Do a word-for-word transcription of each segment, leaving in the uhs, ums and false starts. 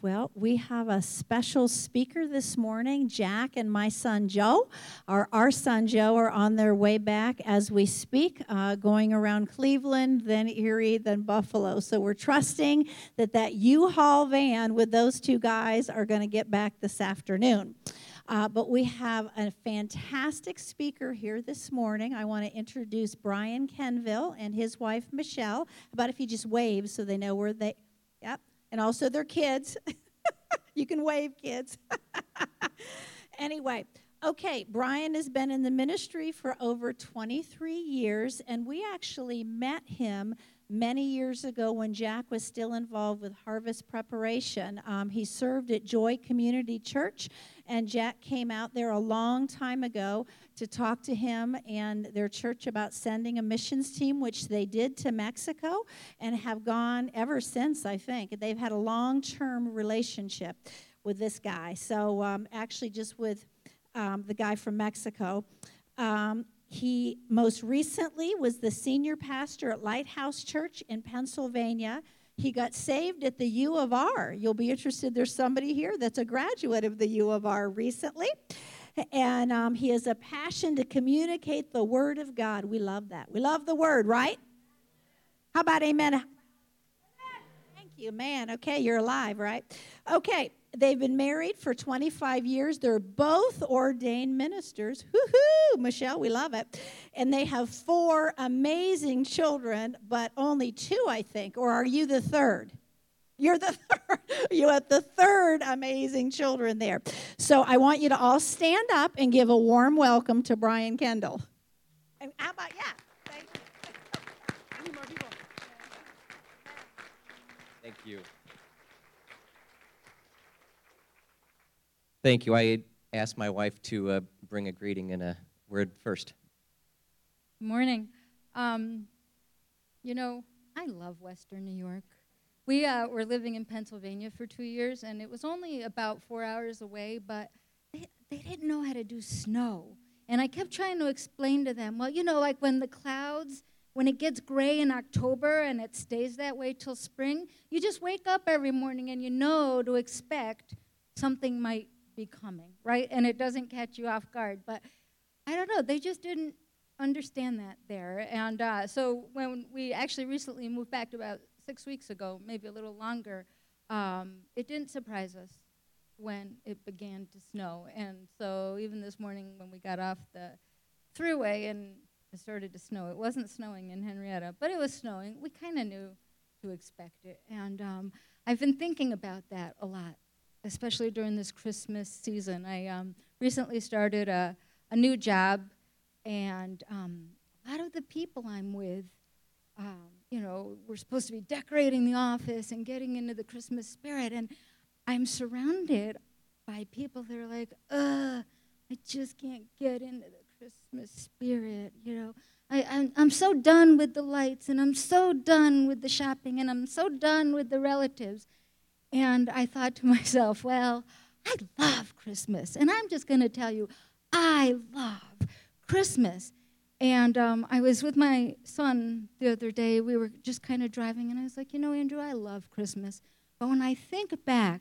Well, we have a special speaker this morning. Jack and my son Joe, or our son Joe, are on their way back as we speak, uh, going around Cleveland, then Erie, then Buffalo. So we're trusting that that U-Haul van with those two guys are going to get back this afternoon. Uh, but we have a fantastic speaker here this morning. I want to introduce Brian Kenville and his wife, Michelle. How about if you just wave so they know where they... Yep. And also their kids. You can wave, kids. Anyway, okay, Brian has been in the ministry for over twenty-three years, and we actually met him many years ago when Jack was still involved with harvest preparation. Um, he served at Joy Community Church, and Jack came out there a long time ago to talk to him and their church about sending a missions team, which they did to Mexico, and have gone ever since, I think. They've had a long-term relationship with this guy. So um, actually just with um, the guy from Mexico. Um, He most recently was the senior pastor at Lighthouse Church in Pennsylvania. He got saved at the U of R. You'll be interested. There's somebody here that's a graduate of the U of R recently. And um, he has a passion to communicate the Word of God. We love that. We love the Word, right? How about amen? Thank you, man. Okay, you're alive, right? Okay. They've been married for twenty-five years. They're both ordained ministers. Woo-hoo, Michelle, we love it. And they have four amazing children, but only two, I think. Or are you the third? You're the third. You have the third amazing children there. So I want you to all stand up and give a warm welcome to Brian Kendall. And how about, yeah. Thank you. Thank you. Thank you. I asked my wife to uh, bring a greeting and a word first. Good morning. Um, you know, I love Western New York. We uh, were living in Pennsylvania for two years, and it was only about four hours away, but they, they didn't know how to do snow. And I kept trying to explain to them, well, you know, like when the clouds, when it gets gray in October and it stays that way till spring, you just wake up every morning and you know to expect something might be coming, right? And it doesn't catch you off guard. But I don't know, they just didn't understand that there. And uh, so when we actually recently moved back to about six weeks ago, maybe a little longer, um, it didn't surprise us when it began to snow. And so even this morning when we got off the thruway and it started to snow, it wasn't snowing in Henrietta, but it was snowing. We kind of knew to expect it. And um, I've been thinking about that a lot, especially during this Christmas season. I um, recently started a, a new job, and um, a lot of the people I'm with, um, you know, we're supposed to be decorating the office and getting into the Christmas spirit, and I'm surrounded by people that are like, ugh, I just can't get into the Christmas spirit, you know. I, I'm, I'm so done with the lights, and I'm so done with the shopping, and I'm so done with the relatives. And I thought to myself, well, I love Christmas. And I'm just going to tell you, I love Christmas. And um, I was with my son the other day. We were just kind of driving, and I was like, you know, Andrew, I love Christmas. But when I think back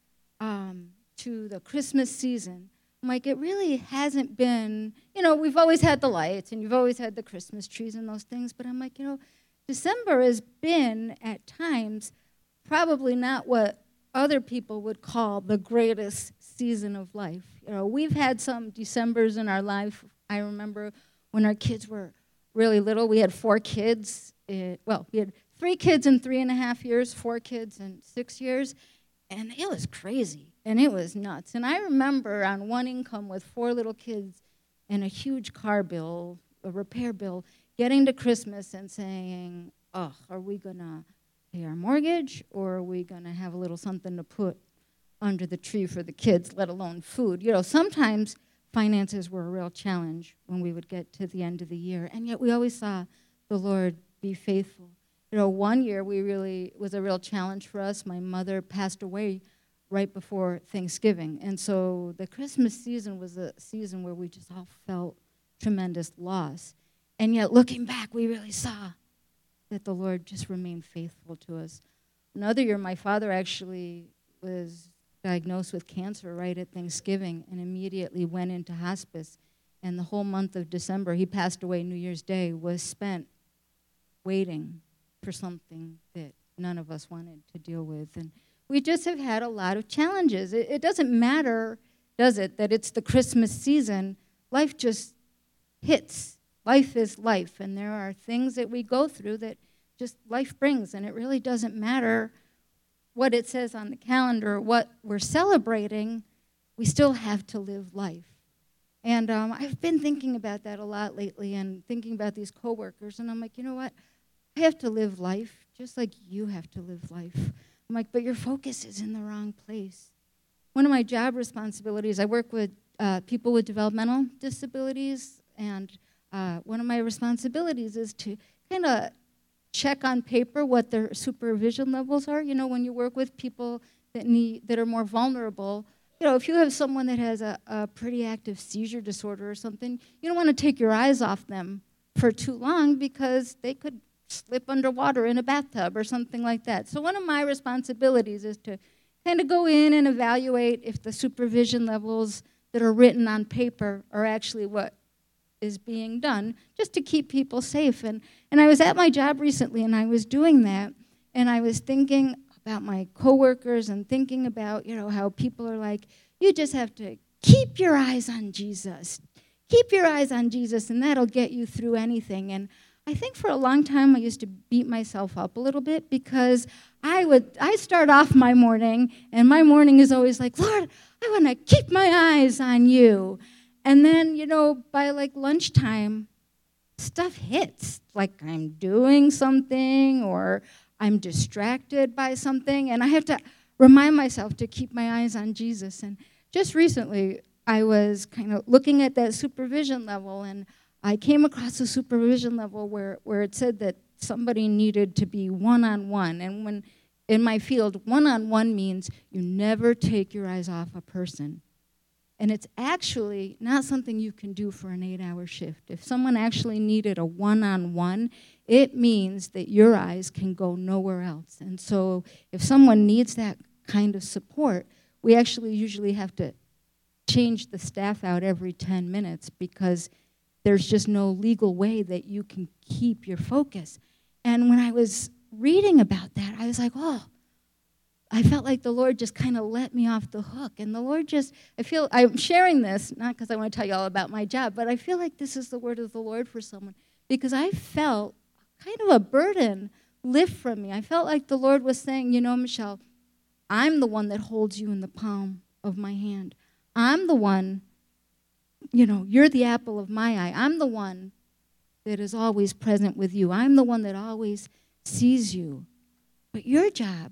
um, to the Christmas season, I'm like, it really hasn't been, you know, we've always had the lights, and you've always had the Christmas trees and those things. But I'm like, you know, December has been, at times, probably not what other people would call the greatest season of life. You know, we've had some Decembers in our life. I remember when our kids were really little, we had four kids. Uh, well, we had three kids in three and a half years, four kids in six years, and it was crazy, and it was nuts. And I remember on one income with four little kids and a huge car bill, a repair bill, getting to Christmas and saying, oh, are we going to pay our mortgage, or are we going to have a little something to put under the tree for the kids, let alone food? You know, sometimes finances were a real challenge when we would get to the end of the year, and yet we always saw the Lord be faithful. You know, one year we really, it was a real challenge for us. My mother passed away right before Thanksgiving, and so the Christmas season was a season where we just all felt tremendous loss. And yet, looking back, we really saw that the Lord just remained faithful to us. Another year, my father actually was diagnosed with cancer right at Thanksgiving and immediately went into hospice. And the whole month of December, he passed away New Year's Day, was spent waiting for something that none of us wanted to deal with. And we just have had a lot of challenges. It, it doesn't matter, does it, that it's the Christmas season. Life just hits. Life is life, and there are things that we go through that just life brings, and it really doesn't matter what it says on the calendar or what we're celebrating. We still have to live life. And um, I've been thinking about that a lot lately and thinking about these coworkers, and I'm like, you know what? I have to live life just like you have to live life. I'm like, but your focus is in the wrong place. One of my job responsibilities, I work with uh, people with developmental disabilities, and uh, one of my responsibilities is to kind of check on paper what their supervision levels are. You know, when you work with people that need that are more vulnerable, you know, if you have someone that has a, a pretty active seizure disorder or something, you don't want to take your eyes off them for too long because they could slip underwater in a bathtub or something like that. So one of my responsibilities is to kind of go in and evaluate if the supervision levels that are written on paper are actually what is being done, just to keep people safe. And, and I was at my job recently, and I was doing that, and I was thinking about my coworkers and thinking about, you know, how people are like, you just have to keep your eyes on Jesus. Keep your eyes on Jesus, and that'll get you through anything. And I think for a long time I used to beat myself up a little bit because I would I start off my morning, and my morning is always like, Lord, I want to keep my eyes on you. And then, you know, by like lunchtime, stuff hits. Like I'm doing something or I'm distracted by something, and I have to remind myself to keep my eyes on Jesus. And just recently, I was kind of looking at that supervision level, and I came across a supervision level where, where it said that somebody needed to be one-on-one. And when in my field, one-on-one means you never take your eyes off a person. And it's actually not something you can do for an eight-hour shift. If someone actually needed a one-on-one, it means that your eyes can go nowhere else. And so if someone needs that kind of support, we actually usually have to change the staff out every ten minutes because there's just no legal way that you can keep your focus. And when I was reading about that, I was like, oh, I felt like the Lord just kind of let me off the hook. And the Lord just, I feel, I'm sharing this, not because I want to tell you all about my job, but I feel like this is the word of the Lord for someone. Because I felt kind of a burden lift from me. I felt like the Lord was saying, you know, Michelle, I'm the one that holds you in the palm of my hand. I'm the one, you know, you're the apple of my eye. I'm the one that is always present with you. I'm the one that always sees you. But your job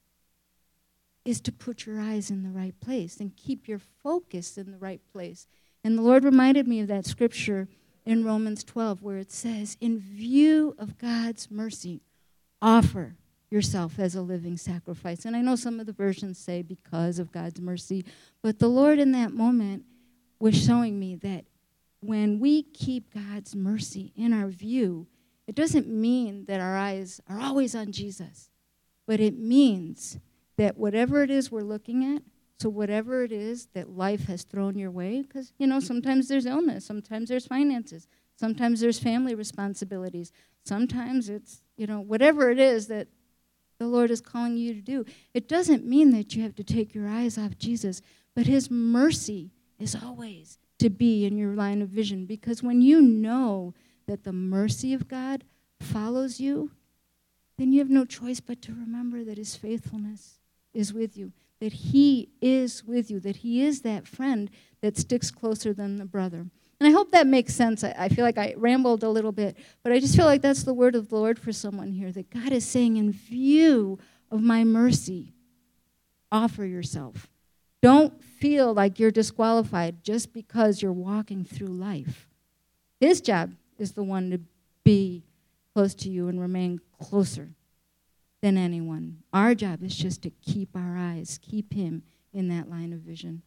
is to put your eyes in the right place and keep your focus in the right place. And the Lord reminded me of that scripture in Romans twelve where it says, in view of God's mercy, offer yourself as a living sacrifice. And I know some of the versions say because of God's mercy, but the Lord in that moment was showing me that when we keep God's mercy in our view, it doesn't mean that our eyes are always on Jesus, but it means that whatever it is we're looking at, so whatever it is that life has thrown your way, because, you know, sometimes there's illness, sometimes there's finances, sometimes there's family responsibilities, sometimes it's, you know, whatever it is that the Lord is calling you to do, it doesn't mean that you have to take your eyes off Jesus, but his mercy is always to be in your line of vision, because when you know that the mercy of God follows you, then you have no choice but to remember that his faithfulness is with you, that he is with you, that he is that friend that sticks closer than the brother. And I hope that makes sense. I, I feel like I rambled a little bit, but I just feel like that's the word of the Lord for someone here, that God is saying, in view of my mercy, offer yourself. Don't feel like you're disqualified just because you're walking through life. His job is the one to be close to you and remain closer than anyone. Our job is just to keep our eyes, keep him in that line of vision.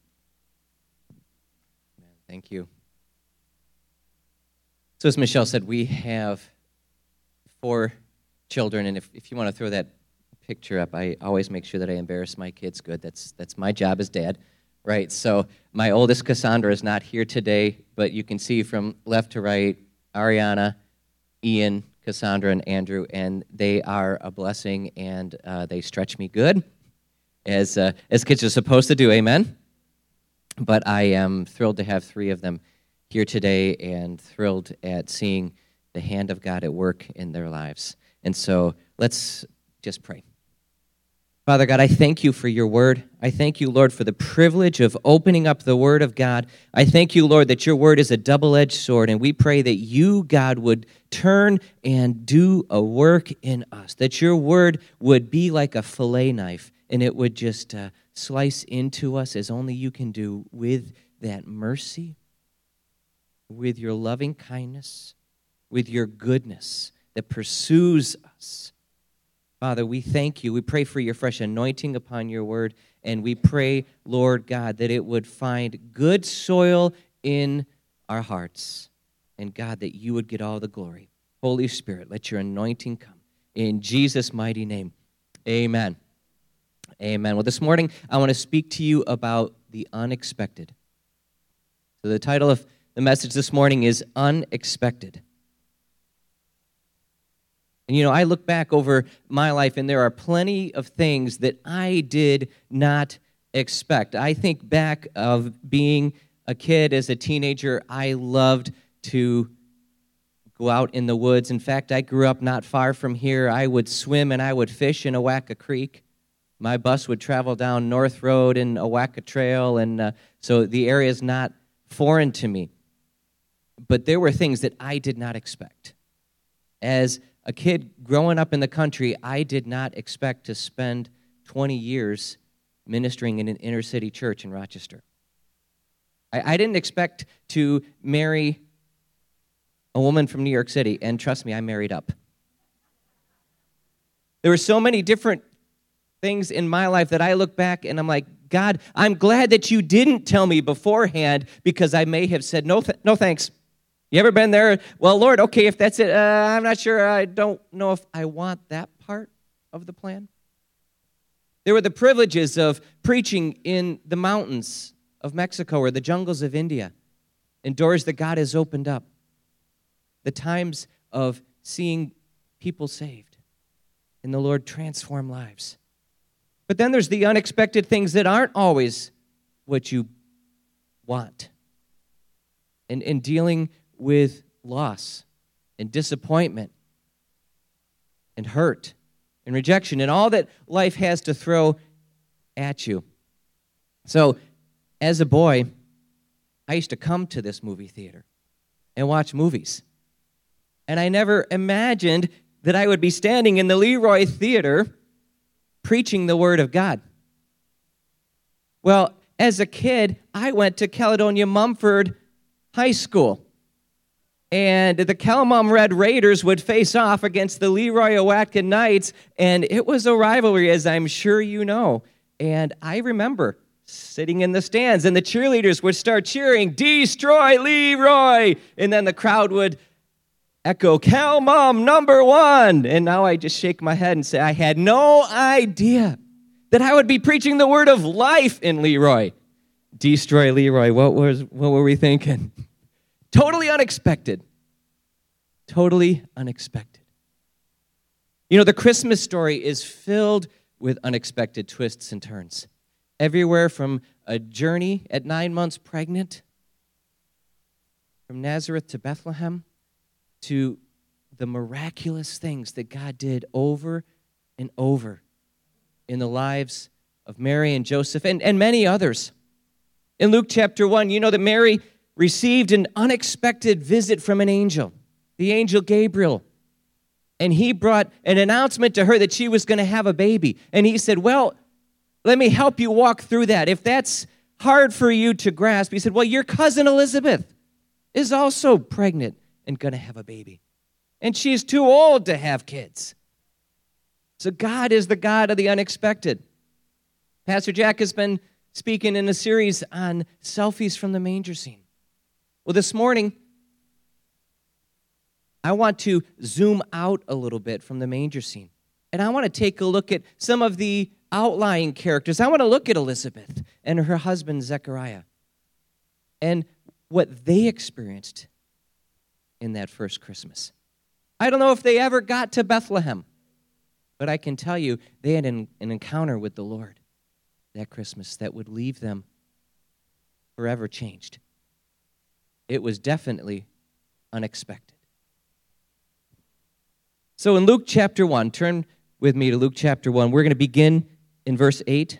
Thank you. So as Michelle said, we have four children, and if, if you want to throw that picture up. I always make sure that I embarrass my kids good. That's that's my job as dad, right? So my oldest Cassandra is not here today, but you can see from left to right, Ariana, Ian, Cassandra, and Andrew, and they are a blessing, and uh, they stretch me good, as uh, as kids are supposed to do, amen? But I am thrilled to have three of them here today and thrilled at seeing the hand of God at work in their lives. And so let's just pray. Father God, I thank you for your word. I thank you, Lord, for the privilege of opening up the word of God. I thank you, Lord, that your word is a double-edged sword, and we pray that you, God, would turn and do a work in us, that your word would be like a fillet knife, and it would just uh, slice into us as only you can do with that mercy, with your loving kindness, with your goodness that pursues us. Father, we thank you. We pray for your fresh anointing upon your word, and we pray, Lord God, that it would find good soil in our hearts, and God, that you would get all the glory. Holy Spirit, let your anointing come. In Jesus' mighty name, amen. Amen. Well, this morning, I want to speak to you about the unexpected. So the title of the message this morning is Unexpected. And, you know, I look back over my life, and there are plenty of things that I did not expect. I think back of being a kid as a teenager. I loved to go out in the woods. In fact, I grew up not far from here. I would swim and I would fish in Owaka Creek. My bus would travel down North Road and Owaka Trail, and uh, so the area is not foreign to me. But there were things that I did not expect. As a kid growing up in the country, I did not expect to spend twenty years ministering in an inner city church in Rochester. I, I didn't expect to marry a woman from New York City, and trust me, I married up. There were so many different things in my life that I look back and I'm like, God, I'm glad that you didn't tell me beforehand, because I may have said, no, th- no thanks. You ever been there? Well, Lord, okay, if that's it, uh, I'm not sure. I don't know if I want that part of the plan. There were the privileges of preaching in the mountains of Mexico or the jungles of India, and doors that God has opened up. The times of seeing people saved and the Lord transform lives. But then there's the unexpected things that aren't always what you want. And, and dealing with loss and disappointment and hurt and rejection and all that life has to throw at you. So, as a boy, I used to come to this movie theater and watch movies. And I never imagined that I would be standing in the Leroy Theater preaching the Word of God. Well, as a kid, I went to Caledonia Mumford High School. And the Calamum Red Raiders would face off against the Leroy Owatkin Knights, and it was a rivalry, as I'm sure you know. And I remember sitting in the stands, and the cheerleaders would start cheering, "Destroy Leroy!" And then the crowd would echo, "Calamum number one!" And now I just shake my head and say, I had no idea that I would be preaching the word of life in Leroy. Destroy Leroy. What was? What were we thinking? Totally unexpected. Totally unexpected. You know, the Christmas story is filled with unexpected twists and turns. Everywhere from a journey at nine months pregnant, from Nazareth to Bethlehem, to the miraculous things that God did over and over in the lives of Mary and Joseph and, and many others. In Luke chapter one, you know that Mary received an unexpected visit from an angel, the angel Gabriel. And he brought an announcement to her that she was going to have a baby. And he said, well, let me help you walk through that. If that's hard for you to grasp, he said, well, your cousin Elizabeth is also pregnant and going to have a baby. And she's too old to have kids. So God is the God of the unexpected. Pastor Jack has been speaking in a series on selfies from the manger scene. Well, this morning, I want to zoom out a little bit from the manger scene And I want to take a look at some of the outlying characters. I want to look at Elizabeth and her husband, Zechariah, and what they experienced in that first Christmas. I don't know if they ever got to Bethlehem, but I can tell you they had an, an encounter with the Lord that Christmas that would leave them forever changed. It was definitely unexpected. So in Luke chapter one, turn with me to Luke chapter one. We're going to begin in verse eight.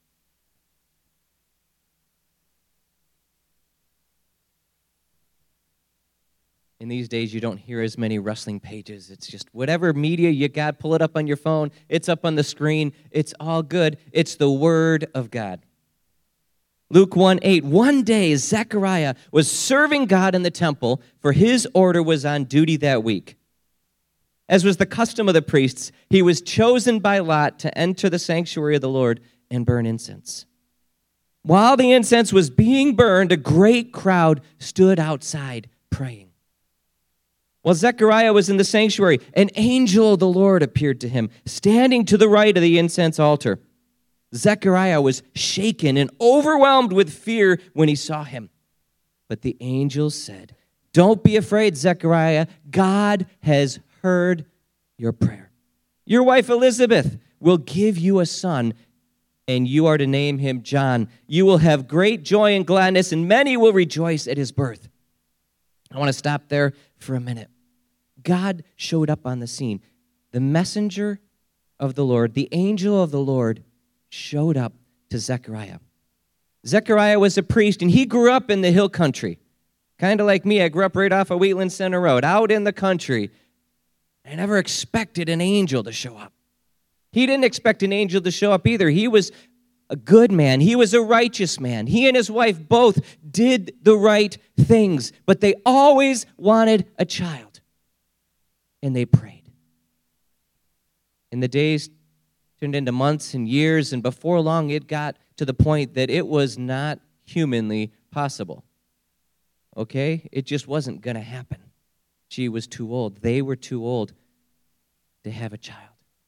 In these days, you don't hear as many rustling pages. It's just whatever media you got, pull it up on your phone. It's up on the screen. It's all good. It's the Word of God. Luke one eight, one day Zechariah was serving God in the temple, for his order was on duty that week. As was the custom of the priests, he was chosen by lot to enter the sanctuary of the Lord and burn incense. While the incense was being burned, a great crowd stood outside praying. While Zechariah was in the sanctuary, an angel of the Lord appeared to him, standing to the right of the incense altar. Zechariah was shaken and overwhelmed with fear when he saw him. But the angel said, "Don't be afraid, Zechariah. God has heard your prayer. Your wife Elizabeth will give you a son, and you are to name him John. You will have great joy and gladness, and many will rejoice at his birth." I want to stop there for a minute. God showed up on the scene. The messenger of the Lord, the angel of the Lord, showed up to Zechariah. Zechariah was a priest, and he grew up in the hill country. Kind of like me, I grew up right off of Wheatland Center Road, out in the country. I never expected an angel to show up. He didn't expect an angel to show up either. He was a good man. He was a righteous man. He and his wife both did the right things, but they always wanted a child, and they prayed. And the days turned into months and years, and before long it got to the point that it was not humanly possible. Okay? It just wasn't going to happen. She was too old. They were too old to have a child.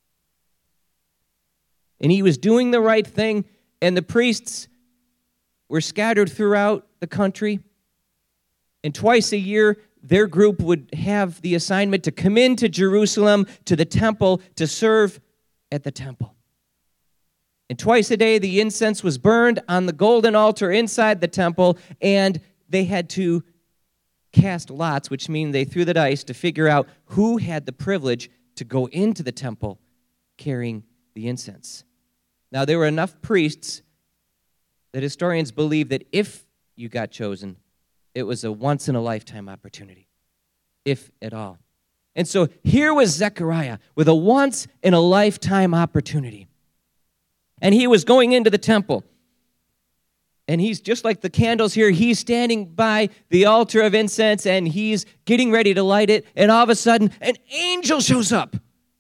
And he was doing the right thing, and the priests were scattered throughout the country. And twice a year, their group would have the assignment to come into Jerusalem, to the temple, to serve at the temple. And twice a day, the incense was burned on the golden altar inside the temple, and they had to cast lots, which means they threw the dice to figure out who had the privilege to go into the temple carrying the incense. Now, there were enough priests that historians believe that if you got chosen, it was a once-in-a-lifetime opportunity, if at all. And so here was Zechariah with a once-in-a-lifetime opportunity. And he was going into the temple. And he's just like the candles here. He's standing by the altar of incense, and he's getting ready to light it. And all of a sudden, an angel shows up.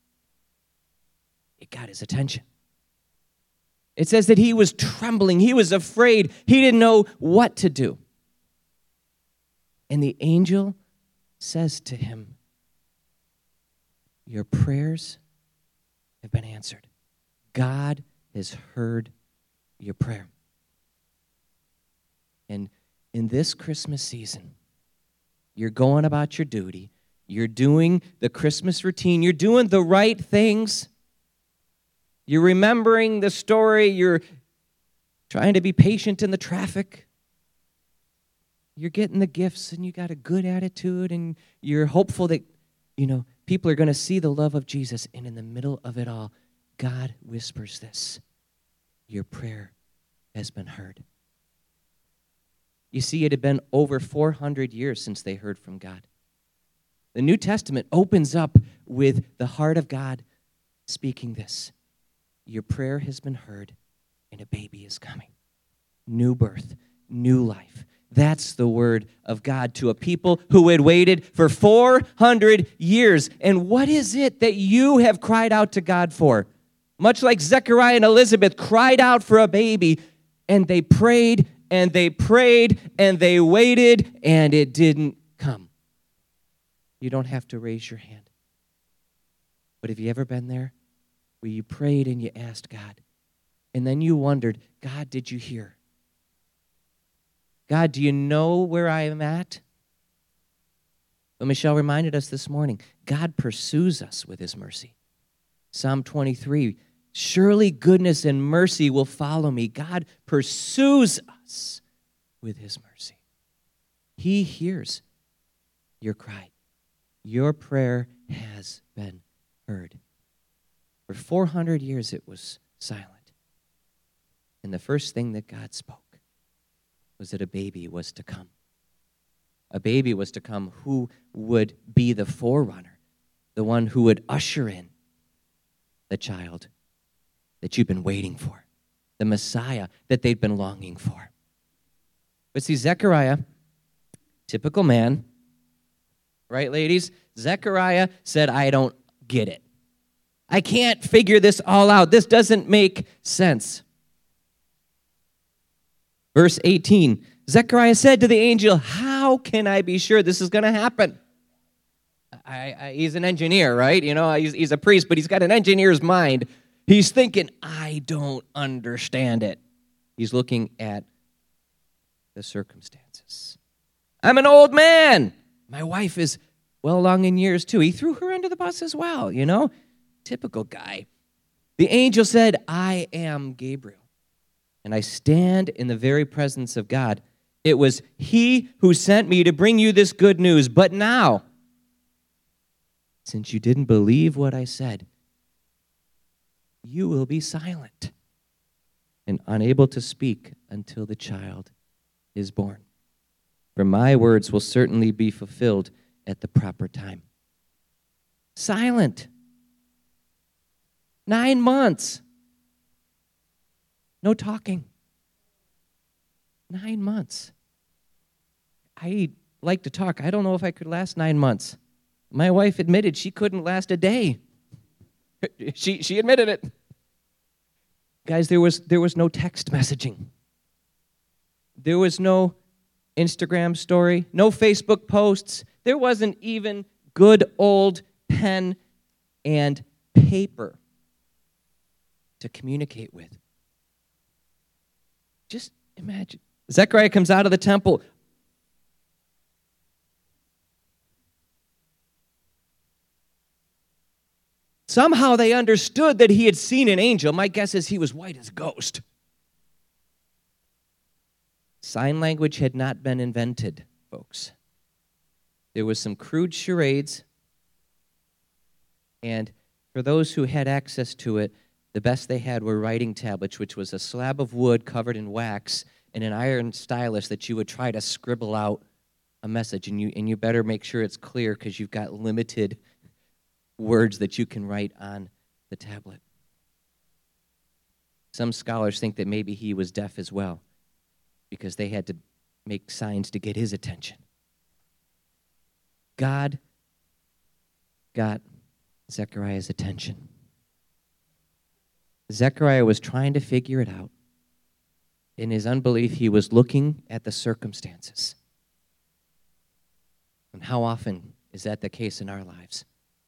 It got his attention. It says that he was trembling. He was afraid. He didn't know what to do. And the angel says to him, "Your prayers have been answered. God has heard your prayer." And in this Christmas season, you're going about your duty. You're doing the Christmas routine. You're doing the right things. You're remembering the story. You're trying to be patient in the traffic. You're getting the gifts, and you got a good attitude, and you're hopeful that, you know, people are going to see the love of Jesus. And in the middle of it all, God whispers this: your prayer has been heard. You see, it had been over four hundred years since they heard from God. The New Testament opens up with the heart of God speaking this: your prayer has been heard, and a baby is coming. New birth, new life. That's the word of God to a people who had waited for four hundred years. And what is it that you have cried out to God for? Much like Zechariah and Elizabeth cried out for a baby, and they prayed, and they prayed, and they waited, and it didn't come. You don't have to raise your hand. But have you ever been there where you prayed and you asked God, and then you wondered, God, did you hear? God, do you know where I am at? But Michelle reminded us this morning, God pursues us with his mercy. Psalm twenty-three, surely goodness and mercy will follow me. God pursues us with his mercy. He hears your cry. Your prayer has been heard. For four hundred years it was silent. And the first thing that God spoke was that a baby was to come. A baby was to come who would be the forerunner, the one who would usher in the child that you've been waiting for, the Messiah that they'd been longing for. But see, Zechariah, typical man, right, ladies? Zechariah said, I don't get it. I can't figure this all out. This doesn't make sense. Verse eighteen, Zechariah said to the angel, how can I be sure this is going to happen? I, I, he's an engineer, right? You know, he's, he's a priest, but he's got an engineer's mind. He's thinking, I don't understand it. He's looking at the circumstances. I'm an old man. My wife is well along in years, too. He threw her under the bus as well, you know? Typical guy. The angel said, I am Gabriel, and I stand in the very presence of God. It was he who sent me to bring you this good news. But now, since you didn't believe what I said, you will be silent and unable to speak until the child is born. For my words will certainly be fulfilled at the proper time. Silent. Nine months. No talking. Nine months. I like to talk. I don't know if I could last nine months. My wife admitted she couldn't last a day. She she admitted it. Guys, there was there was no text messaging. There was no Instagram story, no Facebook posts. There wasn't even good old pen and paper to communicate with. Just imagine. Zechariah comes out of the temple. Somehow they understood that he had seen an angel. My guess is he was white as a ghost. Sign language had not been invented, folks. There was some crude charades, and for those who had access to it, the best they had were writing tablets, which was a slab of wood covered in wax and an iron stylus that you would try to scribble out a message, and you and you better make sure it's clear because you've got limited words that you can write on the tablet. Some scholars think that maybe he was deaf as well because they had to make signs to get his attention. God got Zechariah's attention. Zechariah was trying to figure it out. In his unbelief, he was looking at the circumstances. And how often is that the case in our lives?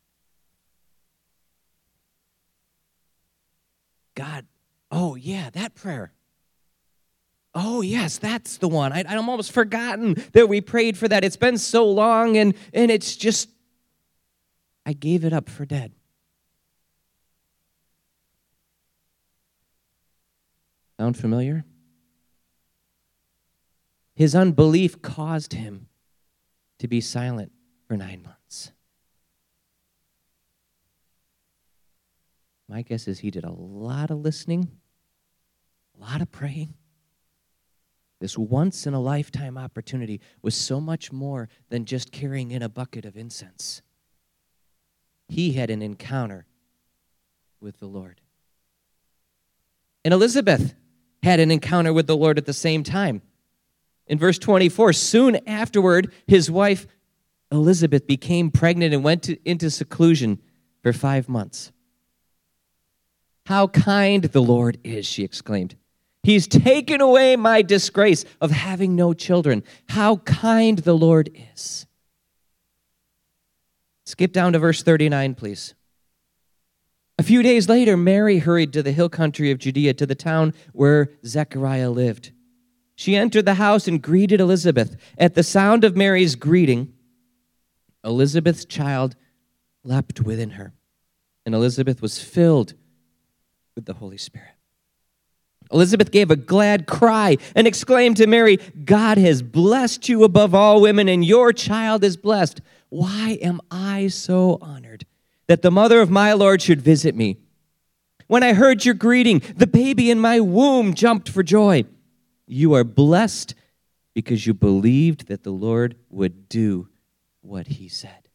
God, oh yeah, that prayer. Oh yes, that's the one. I, I'm almost forgotten that we prayed for that. It's been so long, and, and it's just, I gave it up for dead. Sound familiar? His unbelief caused him to be silent for nine months. My guess is he did a lot of listening, a lot of praying. This once-in-a-lifetime opportunity was so much more than just carrying in a bucket of incense. He had an encounter with the Lord. And Elizabeth had an encounter with the Lord at the same time. In verse twenty-four, soon afterward, his wife Elizabeth became pregnant and went to, into seclusion for five months. How kind the Lord is, she exclaimed. He's taken away my disgrace of having no children. How kind the Lord is. Skip down to verse thirty-nine, please. A few days later, Mary hurried to the hill country of Judea, to the town where Zechariah lived. She entered the house and greeted Elizabeth. At the sound of Mary's greeting, Elizabeth's child leapt within her, and Elizabeth was filled with the Holy Spirit. Elizabeth gave a glad cry and exclaimed to Mary, "God has blessed you above all women, and your child is blessed. Why am I so honored that the mother of my Lord should visit me? When I heard your greeting, the baby in my womb jumped for joy. You are blessed because you believed that the Lord would do what he said."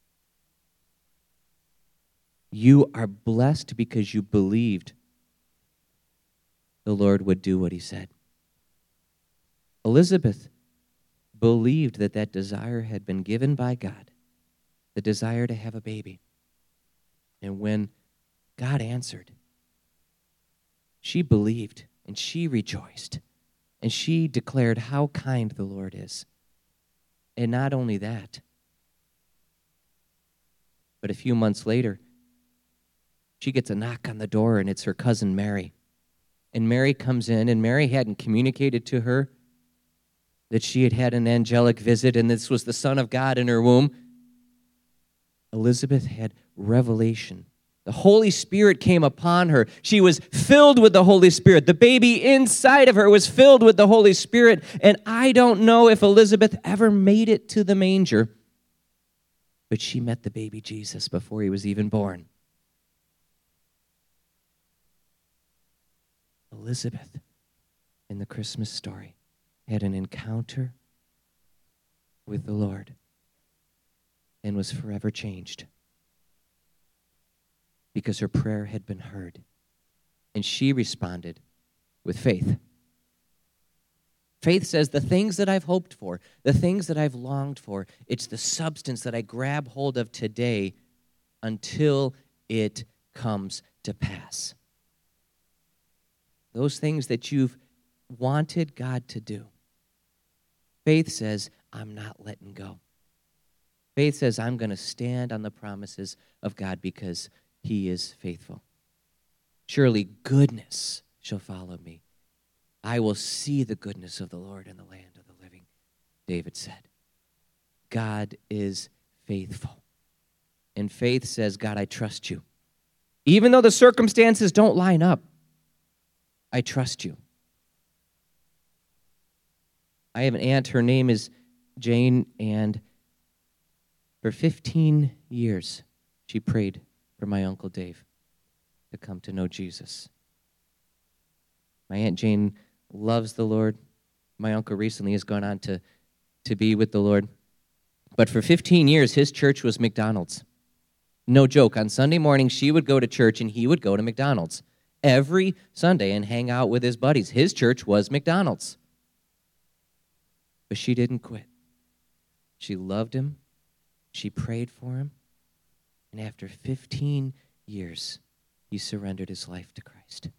You are blessed because you believed the Lord would do what he said. Elizabeth believed that that desire had been given by God, the desire to have a baby. And when God answered, she believed and she rejoiced. And she declared how kind the Lord is. And not only that, but a few months later, she gets a knock on the door, and it's her cousin Mary. And Mary comes in, and Mary hadn't communicated to her that she had had an angelic visit, and this was the Son of God in her womb. Elizabeth had revelation. The Holy Spirit came upon her. She was filled with the Holy Spirit. The baby inside of her was filled with the Holy Spirit. And I don't know if Elizabeth ever made it to the manger, but she met the baby Jesus before he was even born. Elizabeth, in the Christmas story, had an encounter with the Lord and was forever changed because her prayer had been heard, and she responded with faith. Faith says the things that I've hoped for, the things that I've longed for, it's the substance that I grab hold of today until it comes to pass. Those things that you've wanted God to do. Faith says, I'm not letting go. Faith says, I'm going to stand on the promises of God because he is faithful. Surely goodness shall follow me. I will see the goodness of the Lord in the land of the living, David said. God is faithful. And faith says, God, I trust you. Even though the circumstances don't line up, I trust you. I have an aunt, her name is Jane, and for fifteen years, she prayed for my Uncle Dave to come to know Jesus. My Aunt Jane loves the Lord. My uncle recently has gone on to, to be with the Lord. But for fifteen years, his church was McDonald's. No joke. On Sunday morning, she would go to church and he would go to McDonald's every Sunday and hang out with his buddies. His church was McDonald's. But she didn't quit. She loved him. She prayed for him. And after fifteen years, he surrendered his life to Christ.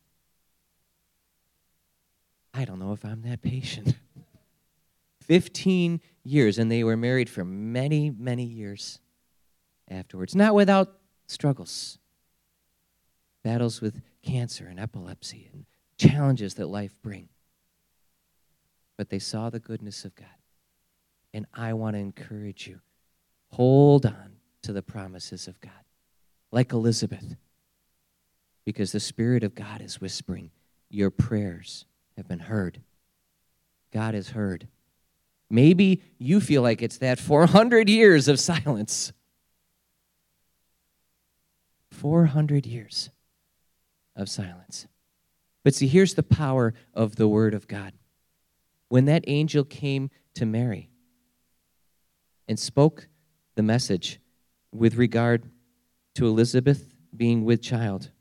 I don't know if I'm that patient. fifteen years, and they were married for many, many years afterwards. Not without struggles. Battles with cancer and epilepsy and challenges that life brings. But they saw the goodness of God. And I want to encourage you, hold on to the promises of God, like Elizabeth, because the Spirit of God is whispering, your prayers have been heard. God has heard. Maybe you feel like it's that four hundred years of silence. four hundred years of silence. But see, here's the power of the Word of God. When that angel came to Mary and spoke the message with regard to Elizabeth being with child,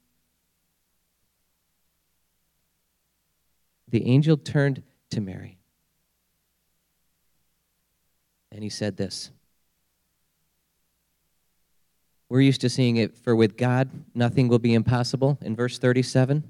the angel turned to Mary and he said this. We're used to seeing it, for with God, nothing will be impossible, in verse thirty-seven.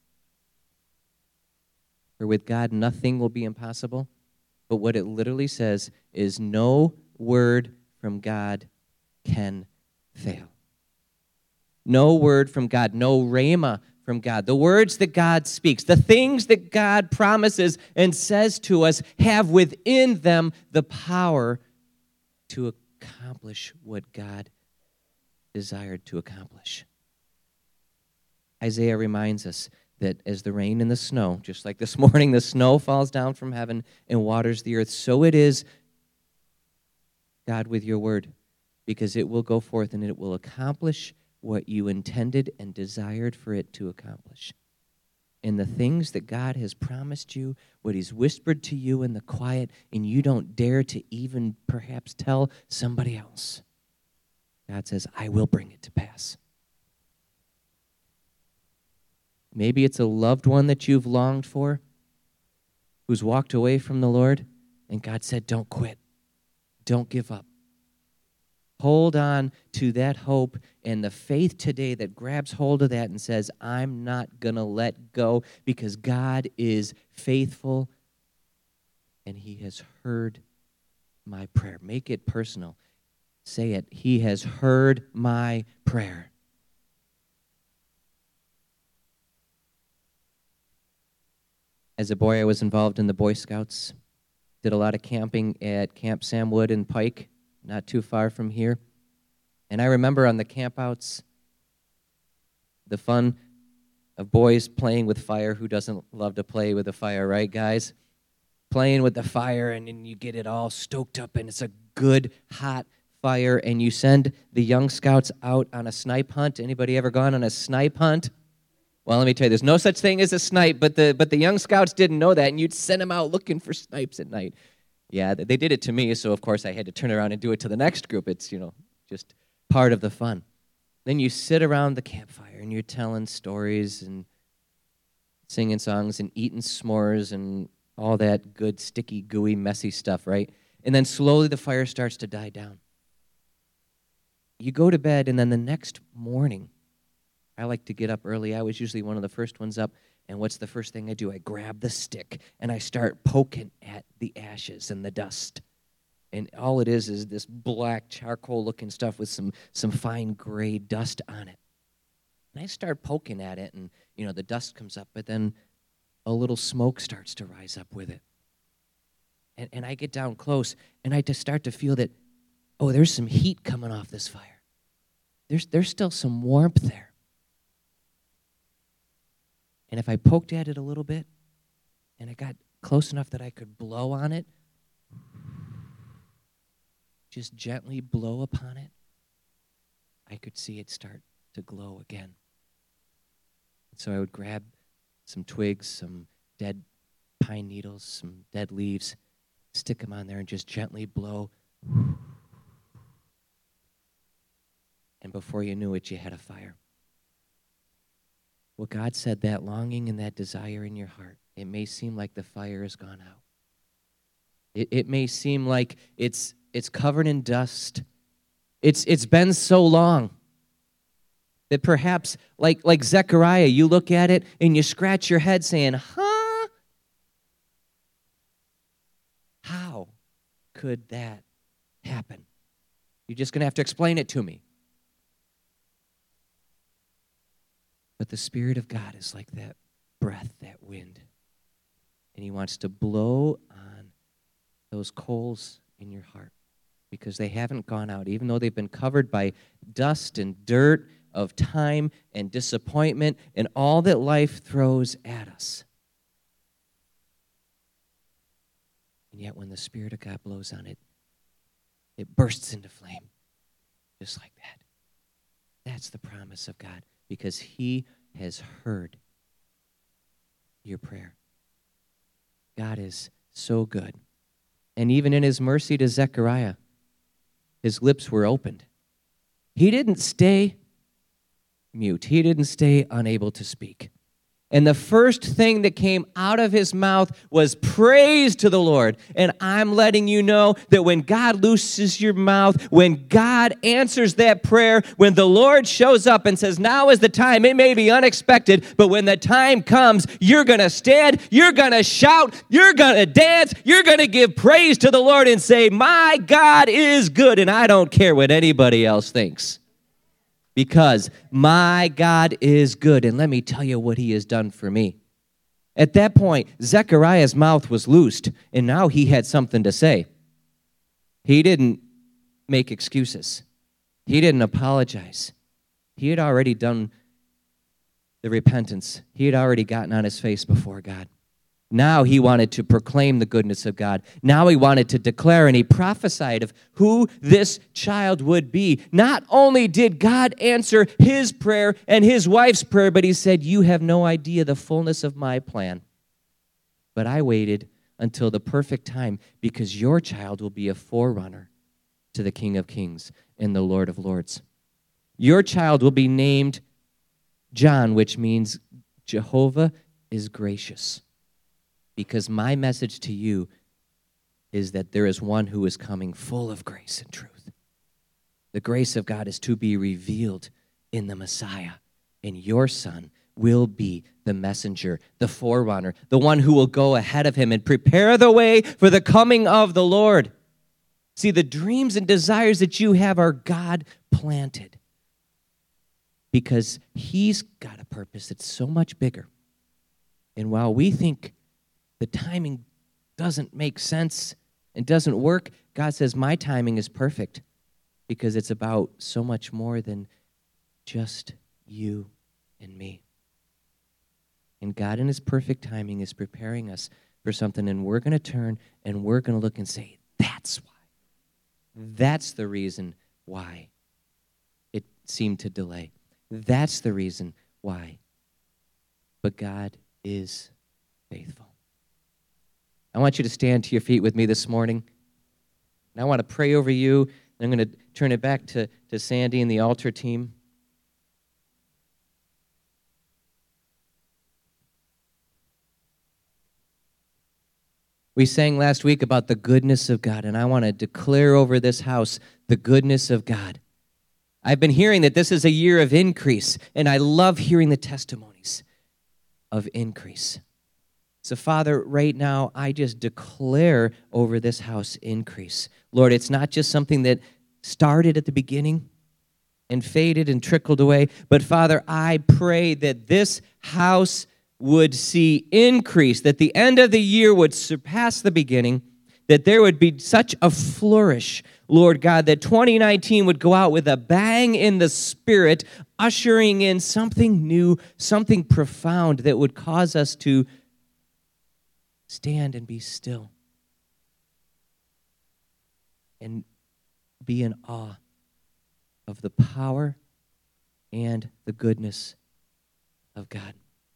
For with God, nothing will be impossible. But what it literally says is no word from God can fail. No word from God, no rhema from God. The words that God speaks, the things that God promises and says to us have within them the power to accomplish what God desired to accomplish. Isaiah reminds us that as the rain and the snow, just like this morning, the snow falls down from heaven and waters the earth, so it is, God, with your word, because it will go forth and it will accomplish what you intended and desired for it to accomplish. And the things that God has promised you, what he's whispered to you in the quiet, and you don't dare to even perhaps tell somebody else, God says, I will bring it to pass. Maybe it's a loved one that you've longed for who's walked away from the Lord, and God said, don't quit. Don't give up. Hold on to that hope and the faith today that grabs hold of that and says, I'm not going to let go because God is faithful and he has heard my prayer. Make it personal. Say it. He has heard my prayer. As a boy, I was involved in the Boy Scouts. Did a lot of camping at Camp Sam Wood in Pike, not too far from here. And I remember on the campouts, the fun of boys playing with fire. Who doesn't love to play with the fire, right, guys? Playing with the fire, and then you get it all stoked up, and it's a good, hot fire, and you send the young scouts out on a snipe hunt. Anybody ever gone on a snipe hunt? Well, let me tell you, there's no such thing as a snipe, but the but the young scouts didn't know that, and you'd send them out looking for snipes at night. Yeah, they did it to me, so of course I had to turn around and do it to the next group. It's, you know, just part of the fun. Then you sit around the campfire, and you're telling stories and singing songs and eating s'mores and all that good, sticky, gooey, messy stuff, right? And then slowly the fire starts to die down. You go to bed, and then the next morning, I like to get up early. I was usually one of the first ones up. And what's the first thing I do? I grab the stick, and I start poking at the ashes and the dust. And all it is is this black charcoal-looking stuff with some, some fine gray dust on it. And I start poking at it, and, you know, the dust comes up, but then a little smoke starts to rise up with it. And, and I get down close, and I just start to feel that, oh, there's some heat coming off this fire. There's, there's still some warmth there. And if I poked at it a little bit, and I got close enough that I could blow on it, just gently blow upon it, I could see it start to glow again. And so I would grab some twigs, some dead pine needles, some dead leaves, stick them on there, and just gently blow. And before you knew it, you had a fire. Well, God said that longing and that desire in your heart, it may seem like the fire has gone out. It, it may seem like it's it's covered in dust. It's it's been so long that perhaps, like, like Zechariah, you look at it and you scratch your head saying, huh? How could that happen? You're just going to have to explain it to me. But the Spirit of God is like that breath, that wind. And he wants to blow on those coals in your heart because they haven't gone out, even though they've been covered by dust and dirt of time and disappointment and all that life throws at us. And yet when the Spirit of God blows on it, it bursts into flame, just like that. That's the promise of God. Because he has heard your prayer. God is so good. And even in his mercy to Zechariah, his lips were opened. He didn't stay mute. He didn't stay unable to speak. And the first thing that came out of his mouth was praise to the Lord. And I'm letting you know that when God looses your mouth, when God answers that prayer, when the Lord shows up and says, now is the time, it may be unexpected, but when the time comes, you're going to stand, you're going to shout, you're going to dance, you're going to give praise to the Lord and say, my God is good, and I don't care what anybody else thinks. because my God is good, and let me tell you what he has done for me. At that point, Zechariah's mouth was loosed, and now he had something to say. He didn't make excuses. He didn't apologize. He had already done the repentance. He had already gotten on his face before God. Now he wanted to proclaim the goodness of God. Now he wanted to declare, and he prophesied of who this child would be. Not only did God answer his prayer and his wife's prayer, but he said, you have no idea the fullness of my plan. But I waited until the perfect time because your child will be a forerunner to the King of Kings and the Lord of Lords. Your child will be named John, which means Jehovah is gracious. Because my message to you is that there is one who is coming full of grace and truth. The grace of God is to be revealed in the Messiah, and your son will be the messenger, the forerunner, the one who will go ahead of him and prepare the way for the coming of the Lord. See, the dreams and desires that you have are God planted because he's got a purpose that's so much bigger. And while we think the timing doesn't make sense and doesn't work, God says, my timing is perfect because it's about so much more than just you and me. And God in his perfect timing is preparing us for something, and we're going to turn and we're going to look and say, that's why. That's the reason why it seemed to delay. That's the reason why. But God is faithful. I want you to stand to your feet with me this morning. And I want to pray over you. I'm going to turn it back to, to Sandy and the altar team. We sang last week about the goodness of God, and I want to declare over this house the goodness of God. I've been hearing that this is a year of increase, and I love hearing the testimonies of increase. So, Father, right now, I just declare over this house increase. Lord, it's not just something that started at the beginning and faded and trickled away, but, Father, I pray that this house would see increase, that the end of the year would surpass the beginning, that there would be such a flourish, Lord God, that twenty nineteen would go out with a bang in the spirit, ushering in something new, something profound that would cause us to stand and be still and be in awe of the power and the goodness of God.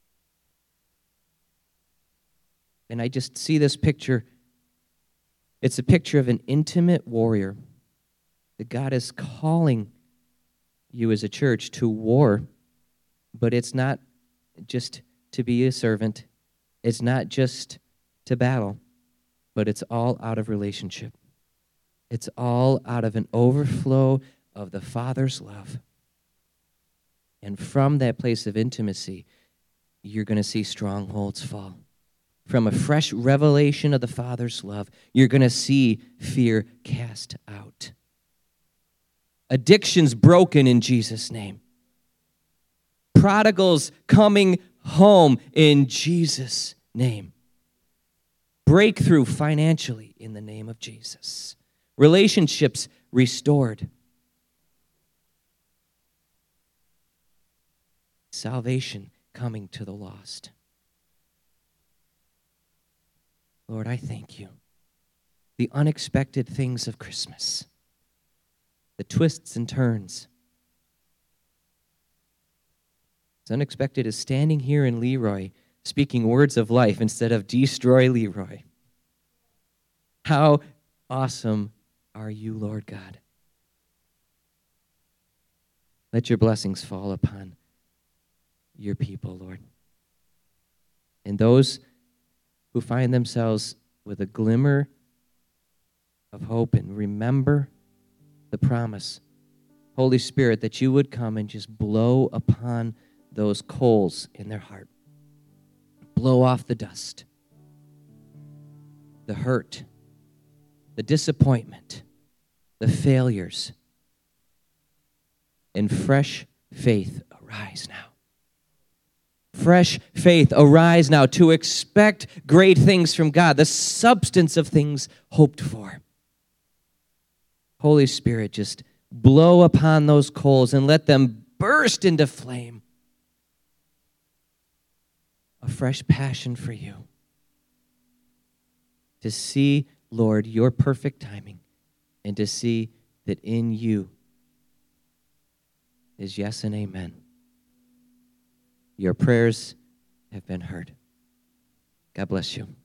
And I just see this picture. It's a picture of an intimate warrior that God is calling you as a church to war, but it's not just to be a servant. It's not just to battle, but it's all out of relationship. It's all out of an overflow of the Father's love. And from that place of intimacy, you're going to see strongholds fall. From a fresh revelation of the Father's love, you're going to see fear cast out. Addictions broken in Jesus' name. Prodigals coming home in Jesus' name. Breakthrough financially in the name of Jesus. Relationships restored. Salvation coming to the lost. Lord, I thank you. The unexpected things of Christmas. The twists and turns. As unexpected as standing here in Leroy speaking words of life instead of destroy Leroy. How awesome are you, Lord God? Let your blessings fall upon your people, Lord. And those who find themselves with a glimmer of hope and remember the promise, Holy Spirit, that you would come and just blow upon those coals in their heart. Blow off the dust, the hurt, the disappointment, the failures. and fresh faith arise now. Fresh faith arise now to expect great things from God, the substance of things hoped for. Holy Spirit, just blow upon those coals and let them burst into flame. A fresh passion for you. To see, Lord, your perfect timing, and to see that in you is yes and amen. Your prayers have been heard. God bless you.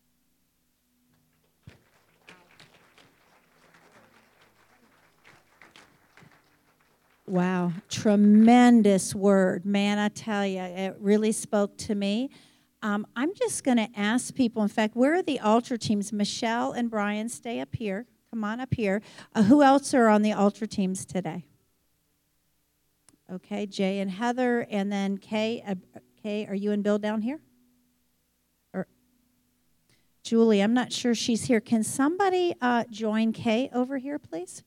Wow, tremendous word. Man, I tell you, it really spoke to me. Um, I'm just going to ask people, in fact, where are the altar teams? Michelle and Brian, stay up here. Come on up here. Uh, who else are on the altar teams today? Okay, Jay and Heather, and then Kay. Uh, Kay, are you and Bill down here? Or Julie, I'm not sure she's here. Can somebody uh, join Kay over here, please?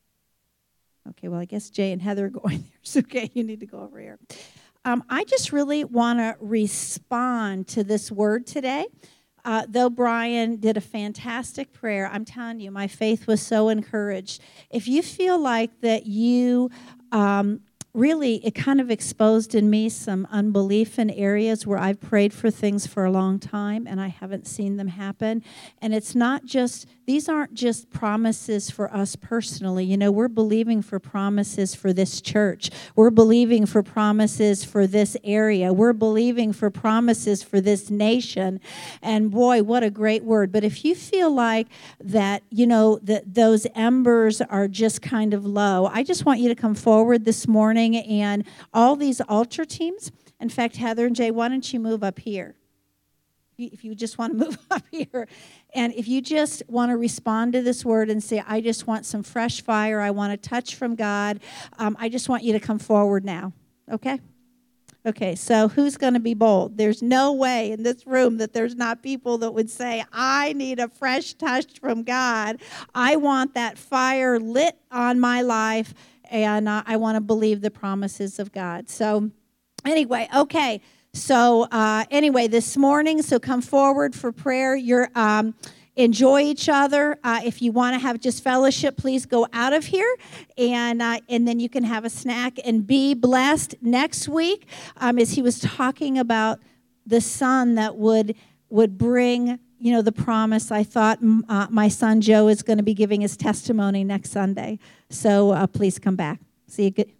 Okay, well, I guess Jay and Heather are going there. So, okay, you need to go over here. Um, I just really want to respond to this word today. Uh, though Brian did a fantastic prayer, I'm telling you, my faith was so encouraged. If you feel like that you um, really, it kind of exposed in me some unbelief in areas where I've prayed for things for a long time and I haven't seen them happen. And it's not just, these aren't just promises for us personally. You know, we're believing for promises for this church. We're believing for promises for this area. We're believing for promises for this nation. And boy, what a great word. But if you feel like that, you know, that those embers are just kind of low, I just want you to come forward this morning. And all these altar teams, in fact, Heather and Jay, why don't you move up here? If you just want to move up here. And if you just want to respond to this word and say, I just want some fresh fire, I want a touch from God, um, I just want you to come forward now, okay? Okay, so who's going to be bold? There's no way in this room that there's not people that would say, I need a fresh touch from God. I want that fire lit on my life, and uh, I want to believe the promises of God. So anyway, okay. So uh, anyway, this morning, so come forward for prayer. You're um, enjoy each other. Uh, if you want to have just fellowship, please go out of here, and uh, and then you can have a snack and be blessed. Next week, um, as he was talking about the son that would would bring, you know, the promise. I thought uh, my son Joe is going to be giving his testimony next Sunday. So uh, please come back. See you. Good.